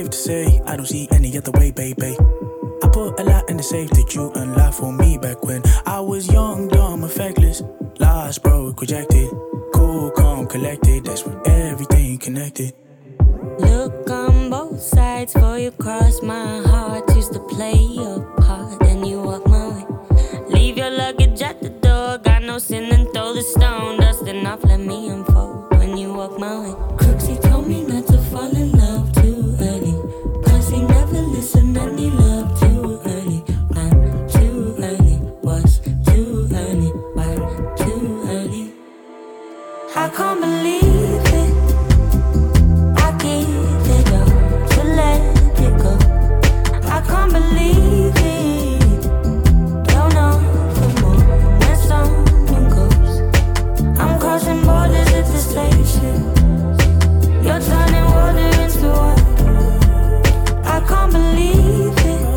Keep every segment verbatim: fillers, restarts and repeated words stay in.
safe to say I don't see any other way, baby. I put a lot in the safe that you unlocked for me back when I was young, dumb, effectless, lost, broke, rejected, cool, calm, collected. That's when everything connected. Look on both sides for you cross my heart. Used to play your part and you walk my way. Leave your luggage at the door. Got no sin and throw the stone. Dusting off, let me unfold when you walk my way. Crooksy told me not to fall in love too early, cause he never listened and he loved too early. I'm too early, was too early, why too early? I can't believe it. I give it up to let it go. I can't believe it. Don't know for more when someone goes. I'm crossing borders at the station. You're turning water into wine. I can't believe it.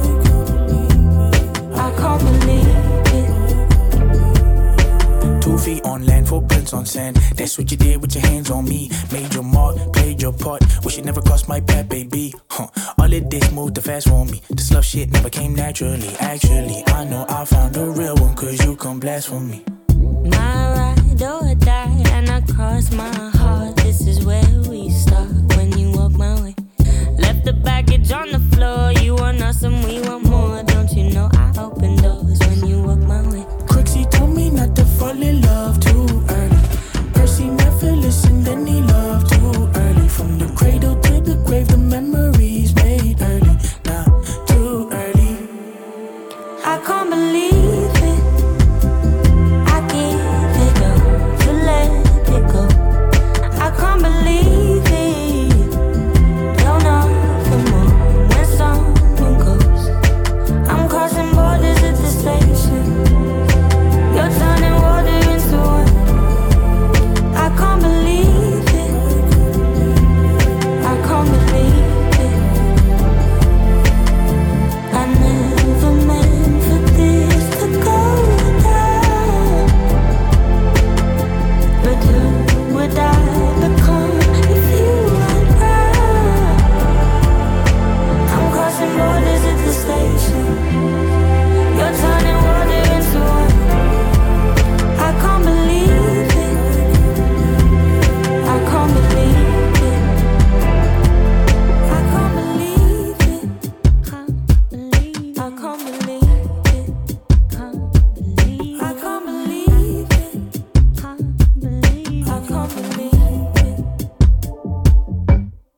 I can't believe it. Two feet on land, footprints on sand. That's what you did with your hands on me. Made your mark, played your part. Wish it never crossed my path, baby. Huh. All of this moved too fast for me. This love shit never came naturally. Actually, I know I found a real one, cause you come blast for me. My ride or die, and I cross my heart. This is where we start when you walk my way. Left the baggage on the floor. You want us and we want more.